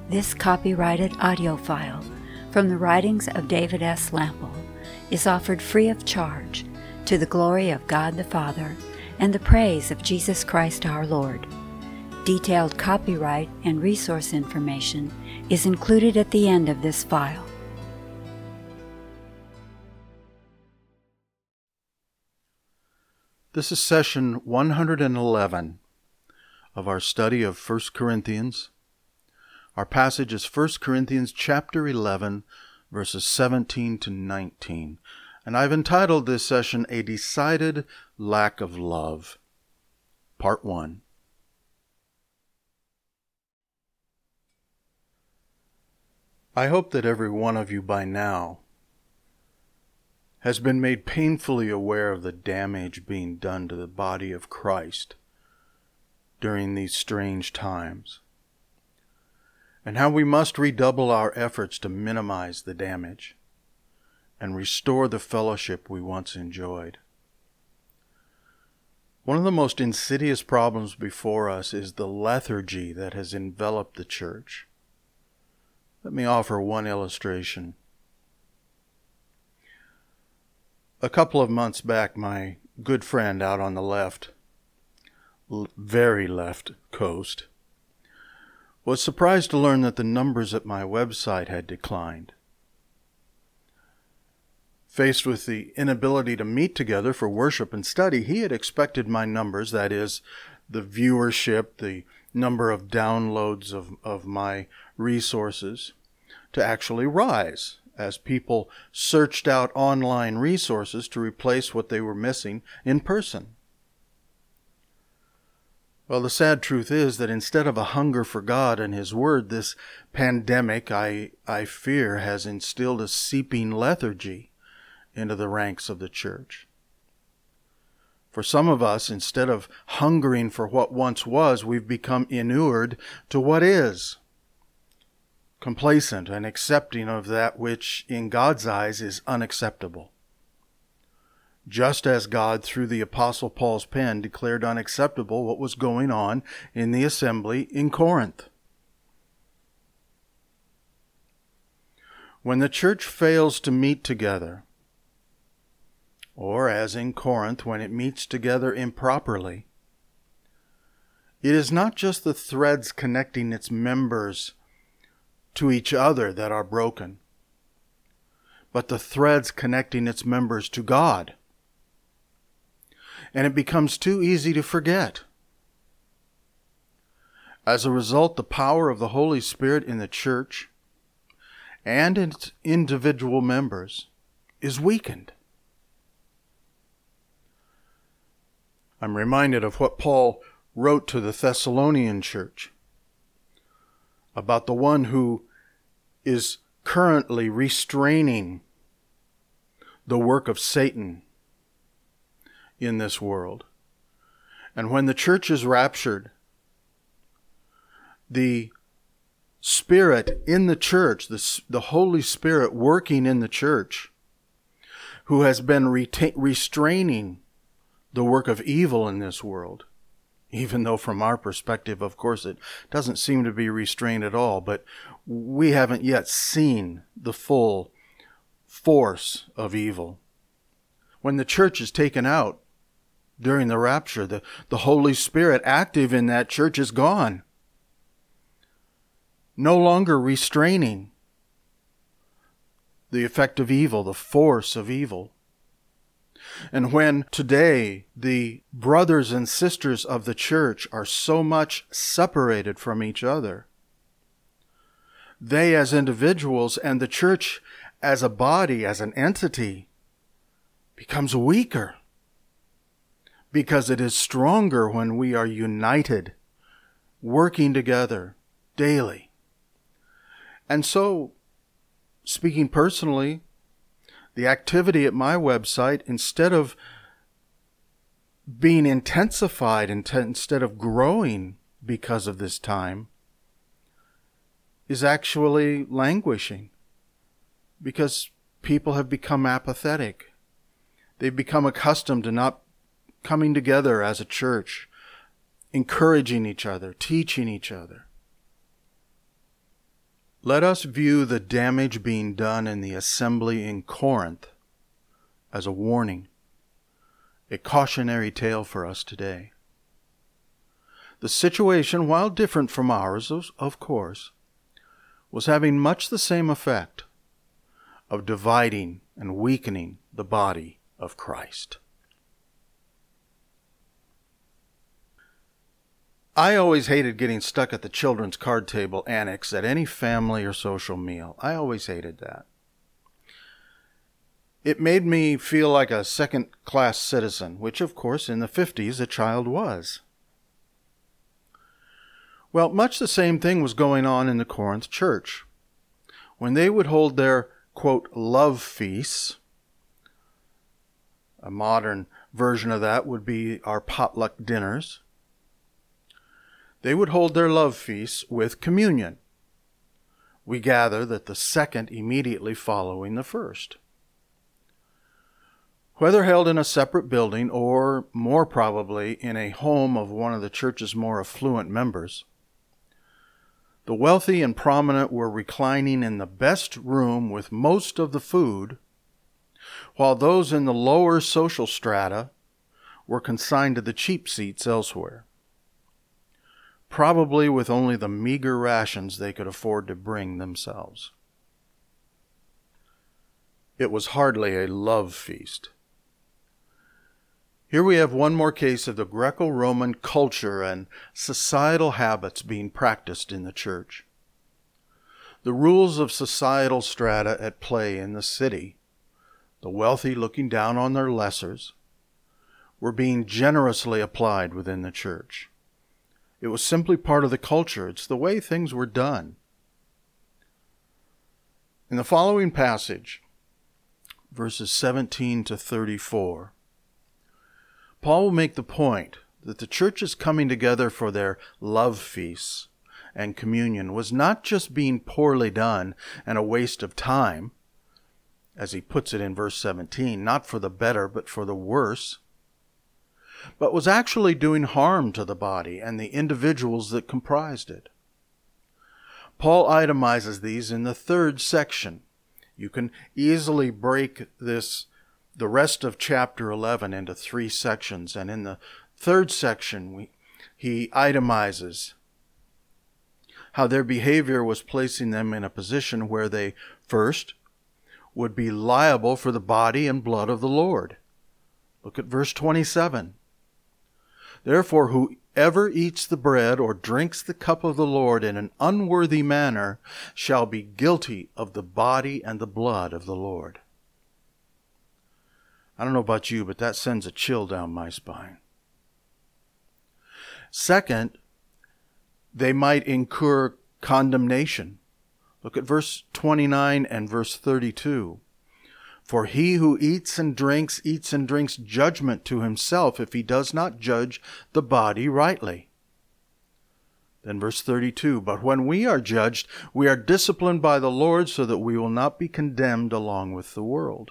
This copyrighted audio file from the writings of David S. Lample is offered free of charge to the glory of God the Father and the praise of Jesus Christ our Lord. Detailed copyright and resource information is included at the end of this file. This is session 111 of our study of 1 Corinthians. Our passage is 1 Corinthians chapter 11, verses 17 to 19. And I've entitled this session, A Decided Lack of Love, Part 1. I hope that every one of you by now has been made painfully aware of the damage being done to the body of Christ during these strange times, and how we must redouble our efforts to minimize the damage and restore the fellowship we once enjoyed. One of the most insidious problems before us is the lethargy that has enveloped the church. Let me offer one illustration. A couple of months back, my good friend out on the left, very left coast, was surprised to learn that the numbers at my website had declined. Faced with the inability to meet together for worship and study, he had expected my numbers, that is, the viewership, the number of downloads of my resources, to actually rise as people searched out online resources to replace what they were missing in person. Well, the sad truth is that instead of a hunger for God and His Word, this pandemic, I fear, has instilled a seeping lethargy into the ranks of the church. For some of us, instead of hungering for what once was, we've become inured to what is, complacent and accepting of that which in God's eyes is unacceptable. Just as God, through the Apostle Paul's pen, declared unacceptable what was going on in the assembly in Corinth. When the church fails to meet together, or as in Corinth, when it meets together improperly, it is not just the threads connecting its members to each other that are broken, but the threads connecting its members to God. And it becomes too easy to forget. As a result, the power of the Holy Spirit in the church and its individual members is weakened. I'm reminded of what Paul wrote to the Thessalonian church about the one who is currently restraining the work of Satan in this world. And when the church is raptured, the Spirit in the church, the Holy Spirit working in the church, who has been restraining the work of evil in this world, even though from our perspective, of course, it doesn't seem to be restrained at all, but we haven't yet seen the full force of evil. When the church is taken out during the rapture, the Holy Spirit active in that church is gone, no longer restraining the effect of evil, the force of evil. And when today the brothers and sisters of the church are so much separated from each other, they as individuals and the church as a body, as an entity, becomes weaker, because it is stronger when we are united, working together daily. And so, speaking personally, the activity at my website, instead of being intensified, instead of growing because of this time, is actually languishing, because people have become apathetic. They've become accustomed to not coming together as a church, encouraging each other, teaching each other. Let us view the damage being done in the assembly in Corinth as a warning, a cautionary tale for us today. The situation, while different from ours, of course, was having much the same effect of dividing and weakening the body of Christ. I always hated getting stuck at the children's card table annex at any family or social meal. I always hated that. It made me feel like a second-class citizen, which, of course, in the 50s, a child was. Well, much the same thing was going on in the Corinth church. When they would hold their, quote, love feasts, a modern version of that would be our potluck dinners, they would hold their love feasts with communion. We gather that the second immediately following the first. Whether held in a separate building or, more probably, in a home of one of the church's more affluent members, the wealthy and prominent were reclining in the best room with most of the food, while those in the lower social strata were consigned to the cheap seats elsewhere, probably with only the meager rations they could afford to bring themselves. It was hardly a love feast. Here we have one more case of the Greco-Roman culture and societal habits being practiced in the church. The rules of societal strata at play in the city, the wealthy looking down on their lessers, were being generously applied within the church. It was simply part of the culture. It's the way things were done. In the following passage, verses 17 to 34, Paul will make the point that the church's coming together for their love feasts and communion was not just being poorly done and a waste of time, as he puts it in verse 17, not for the better but for the worse, but was actually doing harm to the body and the individuals that comprised it. Paul itemizes these in the third section. You can easily break the rest of chapter 11 into 3 sections, and in the third section he itemizes how their behavior was placing them in a position where they, first, would be liable for the body and blood of the Lord. Look at verse 27. Therefore, whoever eats the bread or drinks the cup of the Lord in an unworthy manner shall be guilty of the body and the blood of the Lord. I don't know about you, but that sends a chill down my spine. Second, they might incur condemnation. Look at verse 29 and verse 32. For he who eats and drinks judgment to himself if he does not judge the body rightly. Then verse 32, but when we are judged, we are disciplined by the Lord so that we will not be condemned along with the world.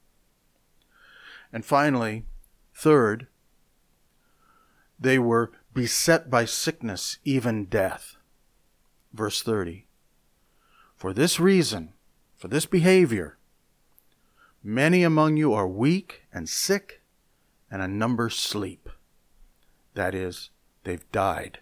And finally, third, they were beset by sickness, even death. Verse 30, for this reason, for this behavior, many among you are weak and sick, and a number sleep. That is, they've died.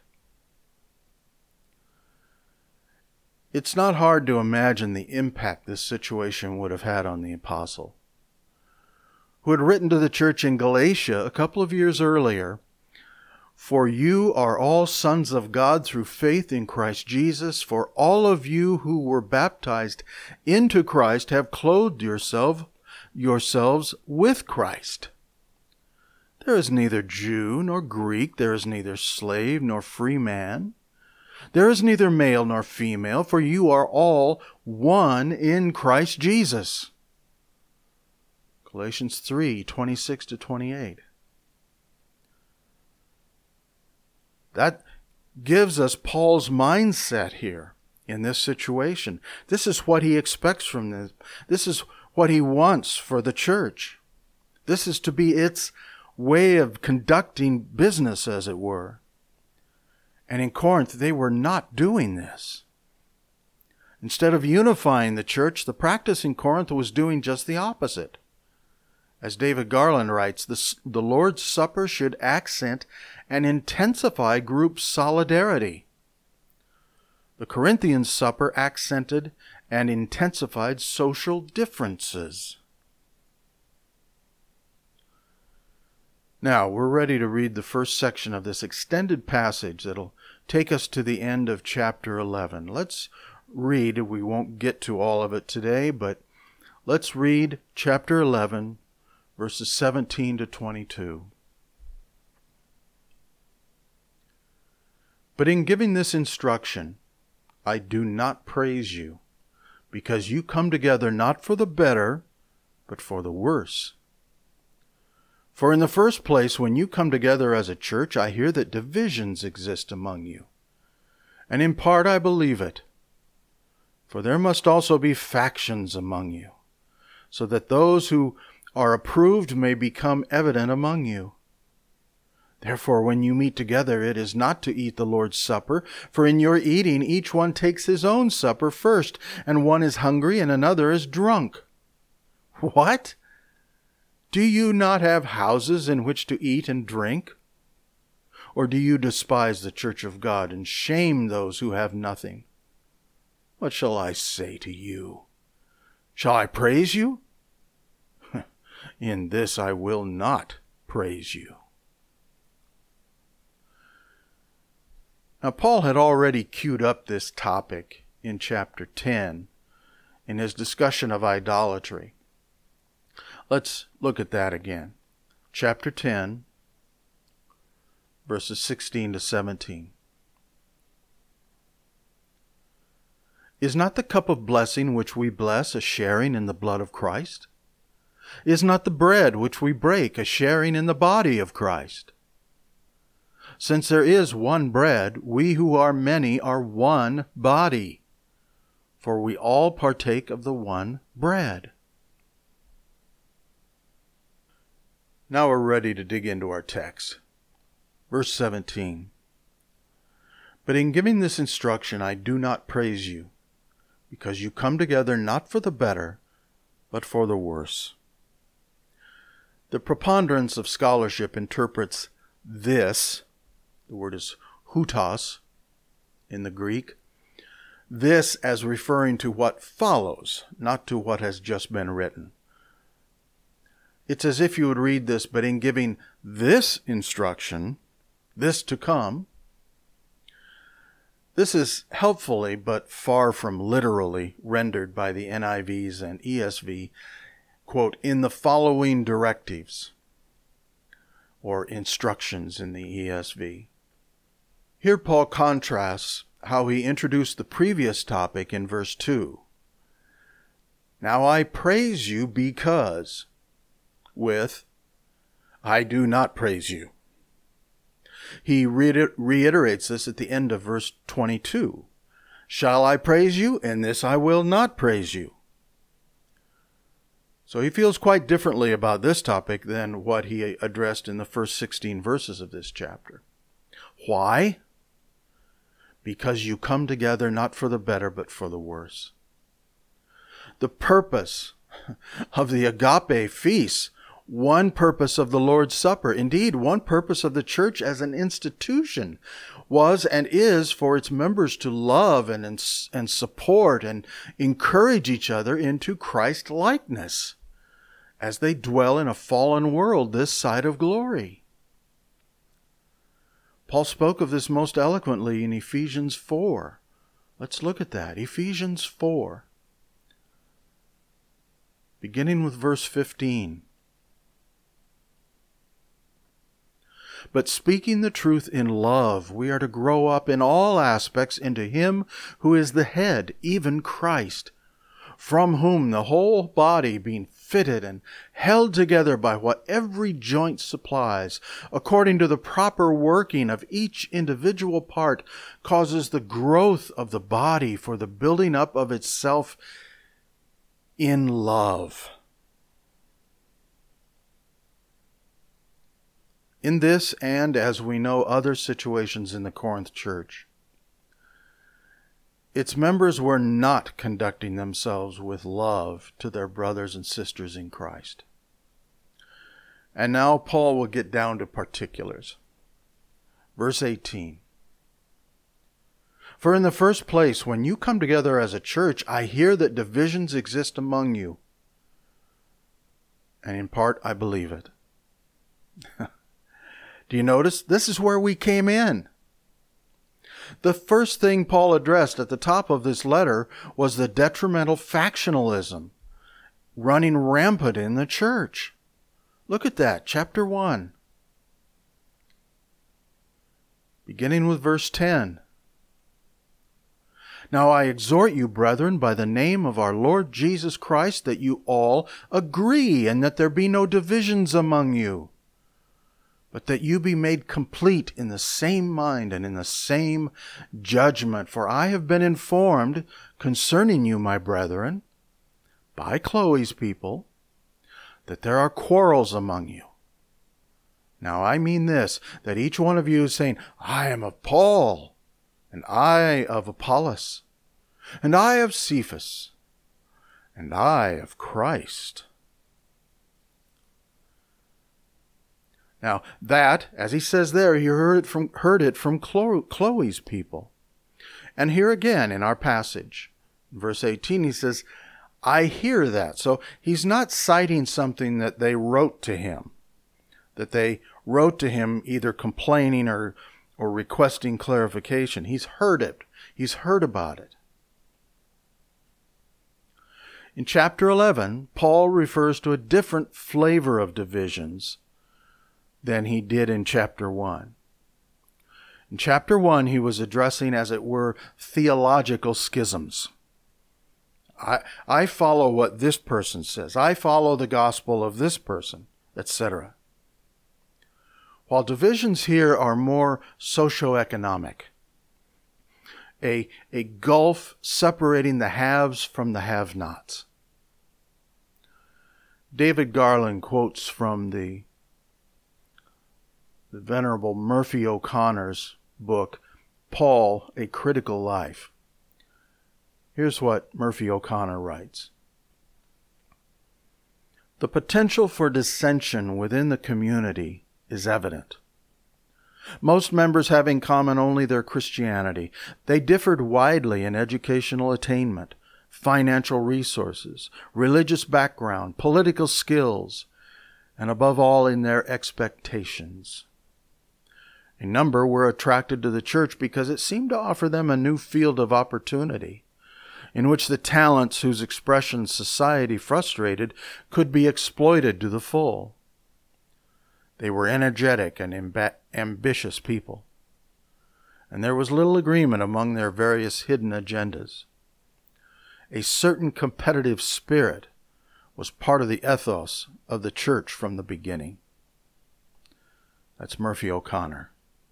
It's not hard to imagine the impact this situation would have had on the apostle, who had written to the church in Galatia a couple of years earlier, for you are all sons of God through faith in Christ Jesus, for all of you who were baptized into Christ have clothed yourselves with Christ. There is neither Jew nor Greek, there is neither slave nor free man, there is neither male nor female, for you are all one in Christ Jesus. Galatians 3:26-28. That gives us Paul's mindset here in this situation. This is what he expects from this. This is what he wants for the church. This is to be its way of conducting business, as it were. And in Corinth, they were not doing this. Instead of unifying the church, the practice in Corinth was doing just the opposite. As David Garland writes, the Lord's Supper should accent and intensify group solidarity. The Corinthian supper accented and intensified social differences. Now, we're ready to read the first section of this extended passage that'll take us to the end of chapter 11. Let's read. We won't get to all of it today, but let's read chapter 11, verses 17 to 22. But in giving this instruction, I do not praise you, because you come together not for the better, but for the worse. For in the first place, when you come together as a church, I hear that divisions exist among you. And in part I believe it. For there must also be factions among you, so that those who are approved may become evident among you. Therefore, when you meet together, it is not to eat the Lord's Supper, for in your eating each one takes his own supper first, and one is hungry and another is drunk. What? Do you not have houses in which to eat and drink? Or do you despise the church of God and shame those who have nothing? What shall I say to you? Shall I praise you? In this I will not praise you. Now, Paul had already queued up this topic in chapter 10 in his discussion of idolatry. Let's look at that again. Chapter 10, verses 16 to 17. Is not the cup of blessing which we bless a sharing in the blood of Christ? Is not the bread which we break a sharing in the body of Christ? Since there is one bread, we who are many are one body, for we all partake of the one bread. Now we're ready to dig into our text. Verse 17. But in giving this instruction, I do not praise you, because you come together not for the better, but for the worse. The preponderance of scholarship interprets this, the word is hutos in the Greek, this as referring to what follows, not to what has just been written. It's as if you would read this, but in giving this instruction, this to come, this is helpfully, but far from literally, rendered by the NIVs and ESV, quote, in the following directives, or instructions in the ESV. Here Paul contrasts how he introduced the previous topic in verse 2. Now I praise you because, with, I do not praise you. He reiterates this at the end of verse 22. Shall I praise you? In this I will not praise you. So he feels quite differently about this topic than what he addressed in the first 16 verses of this chapter. Why? Because you come together not for the better, but for the worse. The purpose of the agape feast, one purpose of the Lord's Supper, indeed one purpose of the church as an institution, was and is for its members to love and support and encourage each other into Christ-likeness as they dwell in a fallen world this side of glory. Paul spoke of this most eloquently in Ephesians 4. Let's look at that. Ephesians 4, beginning with verse 15. But speaking the truth in love, we are to grow up in all aspects into Him who is the head, even Christ, from whom the whole body, being fitted and held together by what every joint supplies, according to the proper working of each individual part, causes the growth of the body for the building up of itself in love. In this, and as we know other situations in the Corinth church, its members were not conducting themselves with love to their brothers and sisters in Christ. And now Paul will get down to particulars. Verse 18. For in the first place, when you come together as a church, I hear that divisions exist among you. And in part, I believe it. Do you notice? This is where we came in. The first thing Paul addressed at the top of this letter was the detrimental factionalism running rampant in the church. Look at that, chapter 1. Beginning with verse 10. Now I exhort you, brethren, by the name of our Lord Jesus Christ, that you all agree, and that there be no divisions among you, but that you be made complete in the same mind and in the same judgment. For I have been informed concerning you, my brethren, by Chloe's people, that there are quarrels among you. Now I mean this, that each one of you is saying, I am of Paul, and I of Apollos, and I of Cephas, and I of Christ. Now that, as he says there, he heard it from Chloe's people. And here again in our passage, in verse 18, he says, I hear that. So he's not citing something that they wrote to him, either complaining or requesting clarification. He's heard it. He's heard about it. In chapter 11, Paul refers to a different flavor of divisions than he did in chapter 1. In chapter 1, he was addressing, as it were, theological schisms. I follow what this person says. I follow the gospel of this person, etc. While divisions here are more socioeconomic, a gulf separating the haves from the have-nots. David Garland quotes from the Venerable Murphy O'Connor's book, Paul, A Critical Life. Here's what Murphy O'Connor writes. The potential for dissension within the community is evident. Most members have in common only their Christianity. They differed widely in educational attainment, financial resources, religious background, political skills, and above all in their expectations. A number were attracted to the church because it seemed to offer them a new field of opportunity, in which the talents whose expression society frustrated could be exploited to the full. They were energetic and ambitious people, and there was little agreement among their various hidden agendas. A certain competitive spirit was part of the ethos of the church from the beginning. That's Murphy O'Connor.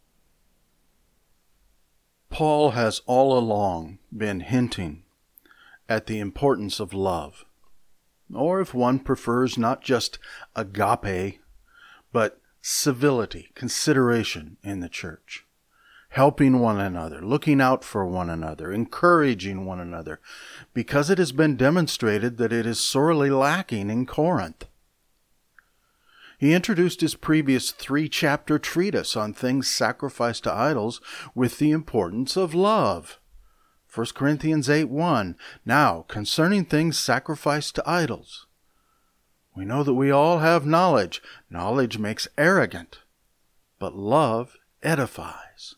Paul has all along been hinting at the importance of love, or if one prefers, not just agape, but civility, consideration in the church, helping one another, looking out for one another, encouraging one another, because it has been demonstrated that it is sorely lacking in Corinth. He introduced his previous 3-chapter treatise on things sacrificed to idols with the importance of love. 1 Corinthians 8:1. Now, concerning things sacrificed to idols, we know that we all have knowledge. Knowledge makes arrogant, but love edifies.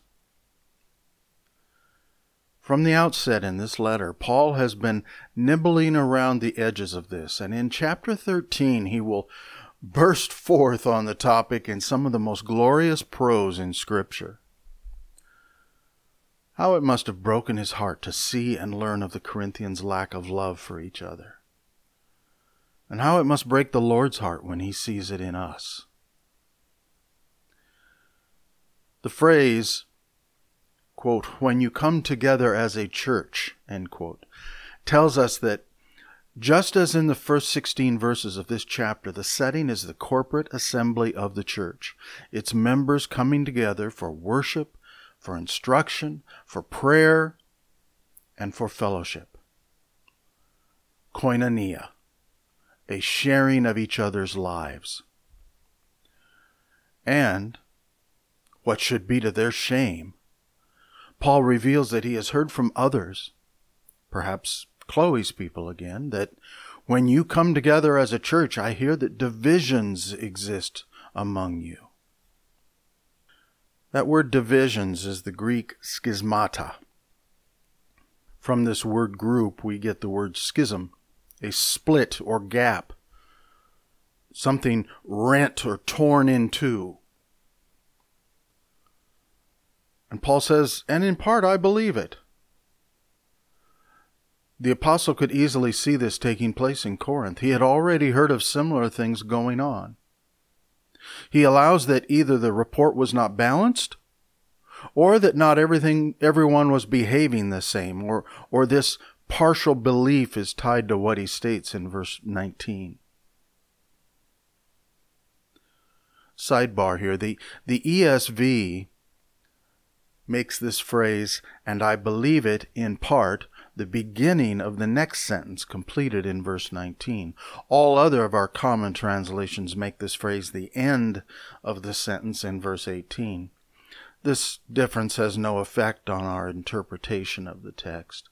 From the outset in this letter, Paul has been nibbling around the edges of this, and in chapter 13 he will burst forth on the topic in some of the most glorious prose in Scripture. How it must have broken his heart to see and learn of the Corinthians' lack of love for each other. And how it must break the Lord's heart when he sees it in us. The phrase, quote, when you come together as a church, end quote, tells us that just as in the first 16 verses of this chapter, the setting is the corporate assembly of the church, its members coming together for worship, for instruction, for prayer, and for fellowship. Koinonia, a sharing of each other's lives. And, what should be to their shame, Paul reveals that he has heard from others, perhaps Chloe's people again, that when you come together as a church, I hear that divisions exist among you. That word divisions is the Greek schismata. From this word group, we get the word schism, a split or gap, something rent or torn in two. And Paul says, and in part I believe it. The apostle could easily see this taking place in Corinth. He had already heard of similar things going on. He allows that either the report was not balanced, or that not everyone was behaving the same, or this partial belief is tied to what he states in verse 19. Sidebar here, the ESV makes this phrase, and I believe it in part, the beginning of the next sentence completed in verse 19. All other of our common translations make this phrase the end of the sentence in verse 18. This difference has no effect on our interpretation of the text.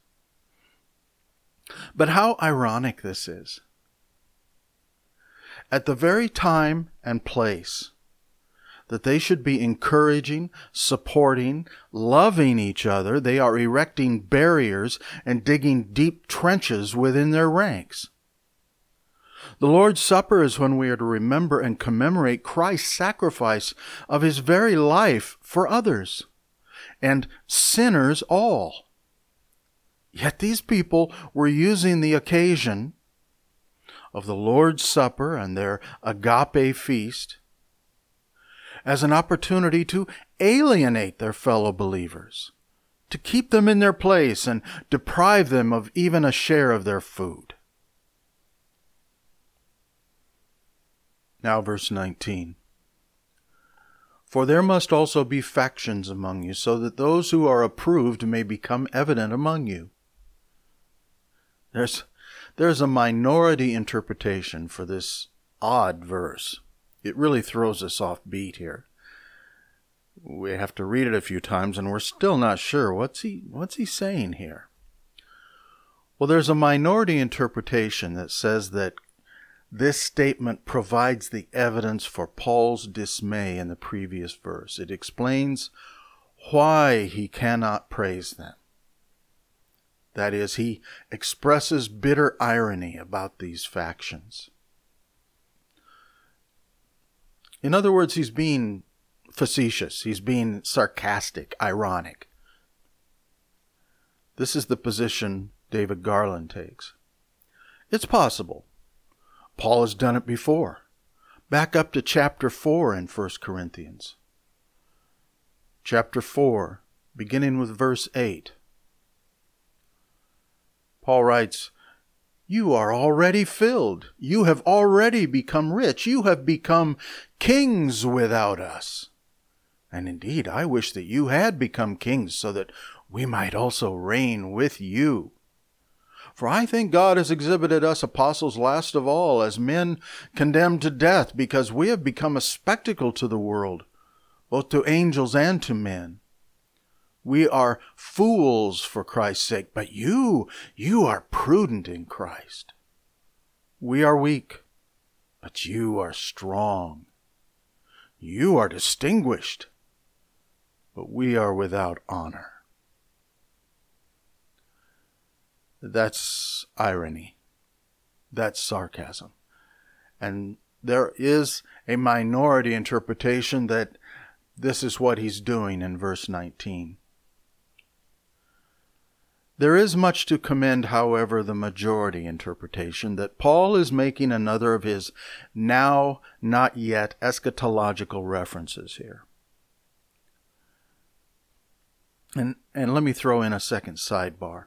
But how ironic this is. At the very time and place that they should be encouraging, supporting, loving each other, they are erecting barriers and digging deep trenches within their ranks. The Lord's Supper is when we are to remember and commemorate Christ's sacrifice of his very life for others, and sinners all. Yet these people were using the occasion of the Lord's Supper and their agape feast as an opportunity to alienate their fellow believers, to keep them in their place and deprive them of even a share of their food. Now verse 19. For there must also be factions among you, so that those who are approved may become evident among you. There's a minority interpretation for this odd verse. It really throws us off beat here. We have to read it a few times and we're still not sure. What's he saying here? Well, there's a minority interpretation that says that this statement provides the evidence for Paul's dismay in the previous verse. It explains why he cannot praise them. That is, he expresses bitter irony about these factions. In other words, he's being facetious. He's being sarcastic, ironic. This is the position David Garland takes. It's possible. Paul has done it before. Back up to chapter 4 in 1 Corinthians. Chapter 4, beginning with verse 8. Paul writes, You are already filled. You have already become rich. You have become kings without us. And indeed, I wish that you had become kings so that we might also reign with you. For I think God has exhibited us apostles last of all as men condemned to death, because we have become a spectacle to the world, both to angels and to men. We are fools for Christ's sake, but you are prudent in Christ. We are weak, but you are strong. You are distinguished, but we are without honor. That's irony. That's sarcasm. And there is a minority interpretation that this is what he's doing in verse 19. There is much to commend, however, the majority interpretation that Paul is making another of his now not yet eschatological references here. And let me throw in a second sidebar.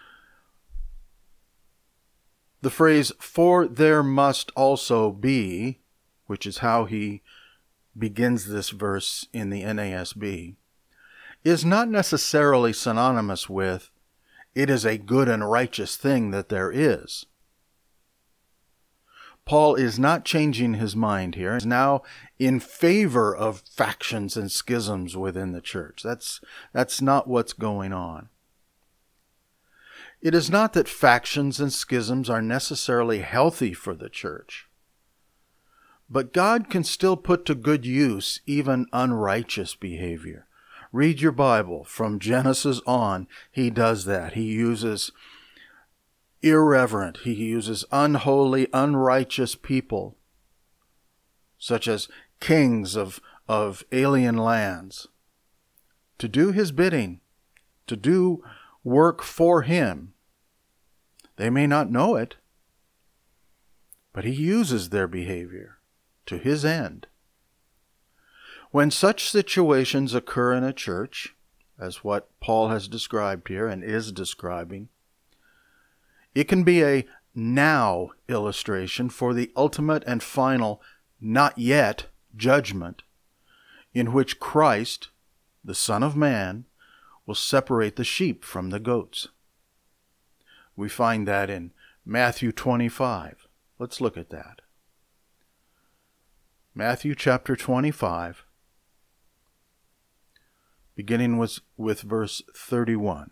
The phrase, for there must also be, which is how he begins this verse in the NASB, is not necessarily synonymous with, it is a good and righteous thing that there is. Paul is not changing his mind here. He's now in favor of factions and schisms within the church. That's not what's going on. It is not that factions and schisms are necessarily healthy for the church. But God can still put to good use even unrighteous behavior. Read your Bible. From Genesis on, he does that. He uses irreverent, he uses unholy, unrighteous people, such as kings of alien lands, to do his bidding, to do work for him. They may not know it, but he uses their behavior to his end. When such situations occur in a church, as what Paul has described here and is describing, it can be a now illustration for the ultimate and final not yet judgment in which Christ, the Son of Man, will separate the sheep from the goats. We find that in Matthew 25. Let's look at that. Matthew chapter 25, beginning with verse 31.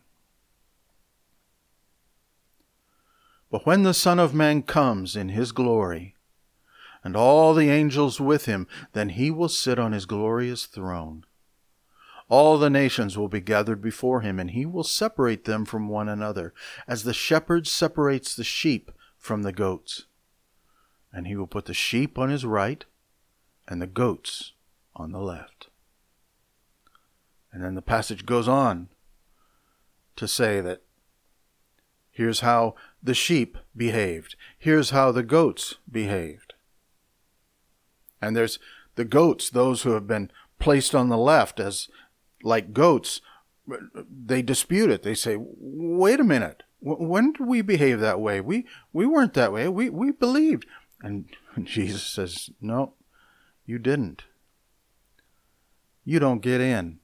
But when the Son of Man comes in his glory, and all the angels with him, then he will sit on his glorious throne. All the nations will be gathered before him, and he will separate them from one another, as the shepherd separates the sheep from the goats. And he will put the sheep on his right, and the goats on the left. And then the passage goes on to say that here's how the sheep behaved. Here's how the goats behaved. And there's the goats, those who have been placed on the left as like goats. They dispute it. They say, wait a minute. When did we behave that way? We weren't that way. We believed. And Jesus says, no, you didn't. You don't get in.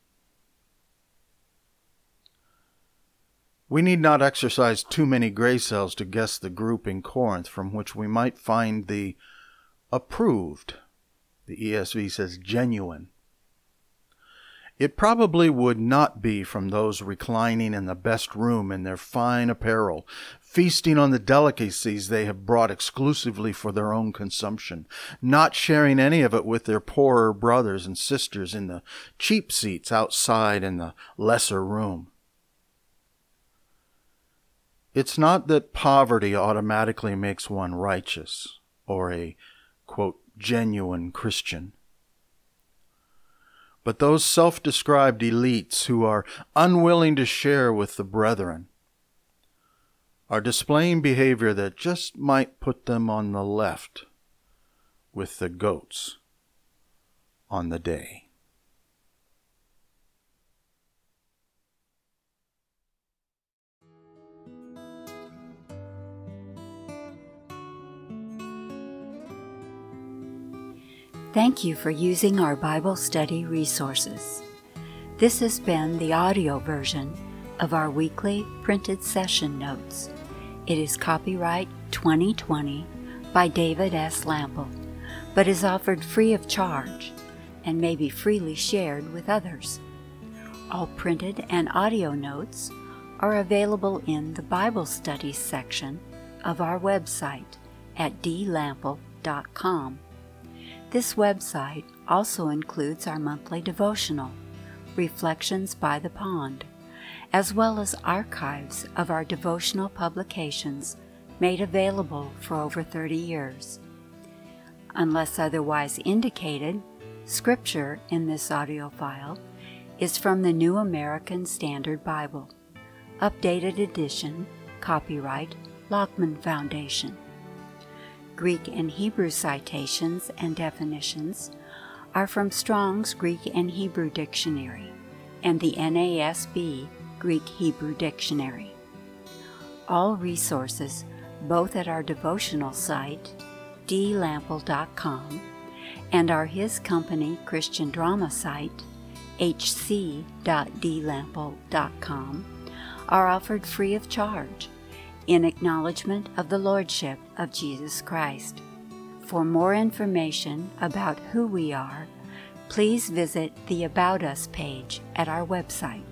We need not exercise too many gray cells to guess the group in Corinth from which we might find the approved. The ESV says genuine. It probably would not be from those reclining in the best room in their fine apparel, feasting on the delicacies they have brought exclusively for their own consumption, not sharing any of it with their poorer brothers and sisters in the cheap seats outside in the lesser room. It's not that poverty automatically makes one righteous or a, quote, genuine Christian. But those self-described elites who are unwilling to share with the brethren are displaying behavior that just might put them on the left with the goats on the day. Thank you for using our Bible study resources. This has been the audio version of our weekly printed session notes. It is copyright 2020 by David S. Lample, but is offered free of charge and may be freely shared with others. All printed and audio notes are available in the Bible Studies section of our website at dlample.com. This website also includes our monthly devotional, Reflections by the Pond, as well as archives of our devotional publications made available for over 30 years. Unless otherwise indicated, scripture in this audio file is from the New American Standard Bible, updated edition, copyright Lockman Foundation. Greek and Hebrew citations and definitions are from Strong's Greek and Hebrew Dictionary and the NASB Greek-Hebrew Dictionary. All resources, both at our devotional site, dlample.com, and our His Company Christian drama site, hc.dlample.com, are offered free of charge in acknowledgement of the Lordship of Jesus Christ. For more information about who we are, please visit the About Us page at our website.